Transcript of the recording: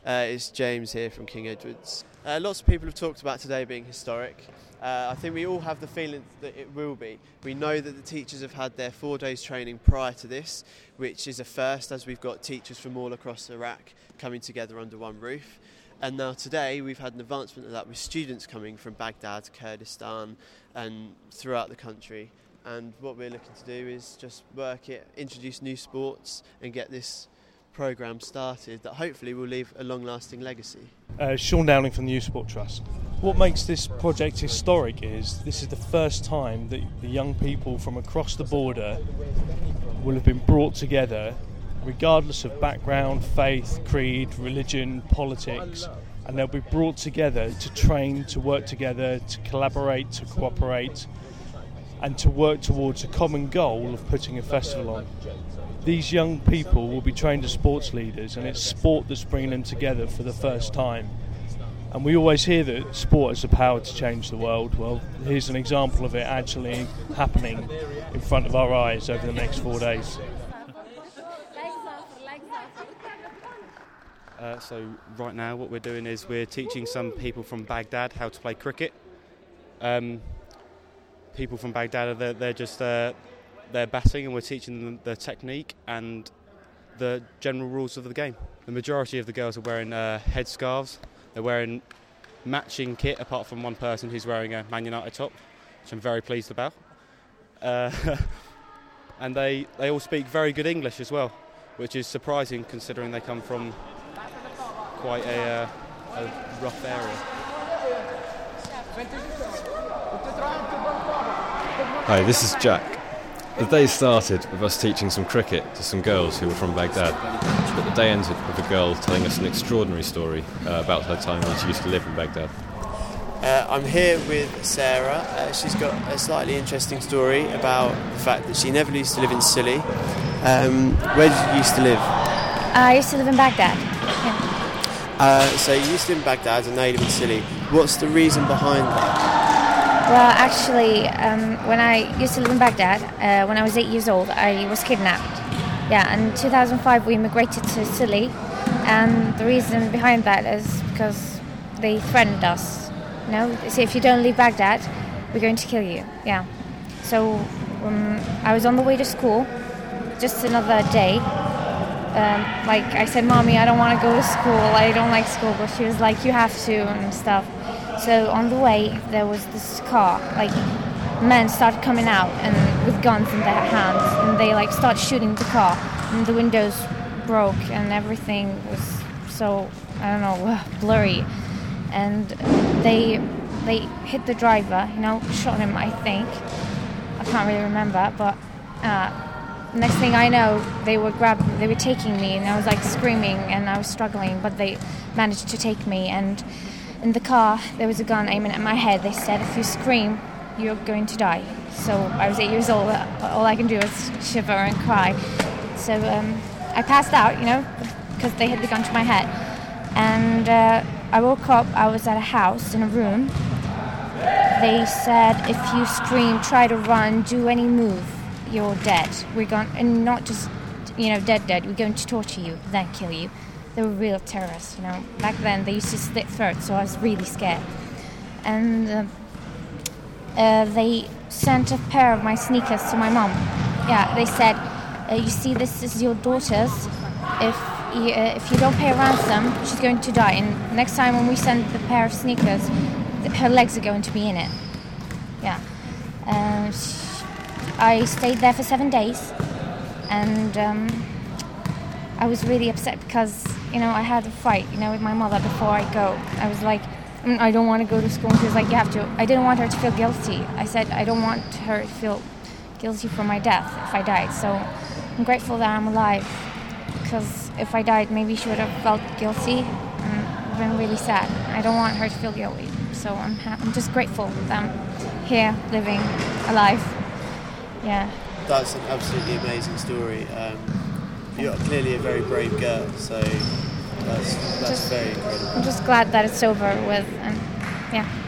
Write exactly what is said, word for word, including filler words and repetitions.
Uh, it's James here from King Edwards. Uh, lots of people have talked about today being historic. Uh, I think we all have the feeling that it will be. We know that the teachers have had their four days training prior to this, which is a first, as we've got teachers from all across Iraq coming together under one roof. And now today we've had an advancement of that with students coming from Baghdad, Kurdistan and throughout the country. And what we're looking to do is just work it, introduce new sports and get this programme started that hopefully will leave a long-lasting legacy. Uh, Sean Dowling from the Youth Sport Trust. What makes this project historic is this is the first time that the young people from across the border will have been brought together regardless of background, faith, creed, religion, politics, and they'll be brought together to train, to work together, to collaborate, to cooperate, and to work towards a common goal of putting a festival on. These young people will be trained as sports leaders, and it's sport that's bringing them together for the first time. And we always hear that sport has the power to change the world. Well, here's an example of it actually happening in front of our eyes over the next four days. Uh, so right now what we're doing is we're teaching some people from Baghdad how to play cricket. Um, people from Baghdad, they're, they're just... Uh, They're batting, and we're teaching them the technique and the general rules of the game. The majority of the girls are wearing uh, headscarves. They're wearing matching kit, apart from one person who's wearing a Man United top, which I'm very pleased about. Uh, and they, they all speak very good English as well, which is surprising considering they come from quite a, uh, a rough area. Hi, this is Jack. The day started with us teaching some cricket to some girls who were from Baghdad, but the day ended with a girl telling us an extraordinary story uh, about her time when she used to live in Baghdad. Uh, I'm here with Sarah. Uh, she's got a slightly interesting story about the fact that she never used to live in Scilly. Um, where did you used to live? I used to live in Baghdad. Yeah. Uh, so you used to live in Baghdad and now you live in Scilly. What's the reason behind that? Well, actually, um, when I used to live in Baghdad, uh, when I was eight years old, I was kidnapped. Yeah, and in two thousand five we immigrated to Scilly, and the reason behind that is because they threatened us. You know, they say if you don't leave Baghdad, we're going to kill you. Yeah. So um, I was on the way to school, just another day. Um, like I said, Mommy, I don't want to go to school. I don't like school, but she was like, you have to and stuff. So on the way, there was this car, like, men started coming out and with guns in their hands, and they, like, started shooting the car, and the windows broke, and everything was so, I don't know, blurry, and they, they hit the driver, you know, shot him, I think, I can't really remember, but, uh, next thing I know, they were grabbing, they were taking me, and I was, like, screaming, and I was struggling, but they managed to take me, and in the car, there was a gun aiming at my head. They said, if you scream, you're going to die. So I was eight years old. All I can do is shiver and cry. So um, I passed out, you know, because they hit the gun to my head. And uh, I woke up. I was at a house in a room. They said, if you scream, try to run, do any move, you're dead. We're going, and not just, you know, dead, dead. We're going to torture you, then kill you. They were real terrorists, you know. Back then, they used to slit throats, so I was really scared. And uh, uh, they sent a pair of my sneakers to my mom. Yeah, they said, uh, you see, this is your daughter's. If you, uh, if you don't pay a ransom, she's going to die. And next time when we send the pair of sneakers, th- her legs are going to be in it. Yeah. Uh, sh- I stayed there for seven days. And Um, I was really upset because, you know, I had a fight, you know, with my mother before I go. I was like, I don't want to go to school. And she was like, you have to. I didn't want her to feel guilty. I said, I don't want her to feel guilty for my death if I died. So I'm grateful that I'm alive, because if I died, maybe she would have felt guilty and been really sad. I don't want her to feel guilty. So I'm, ha- I'm just grateful that I'm here, living, alive. Yeah. That's an absolutely amazing story. Um, You're clearly a very brave girl, so that's, that's just, very incredible. I'm just glad that it's over with, and yeah.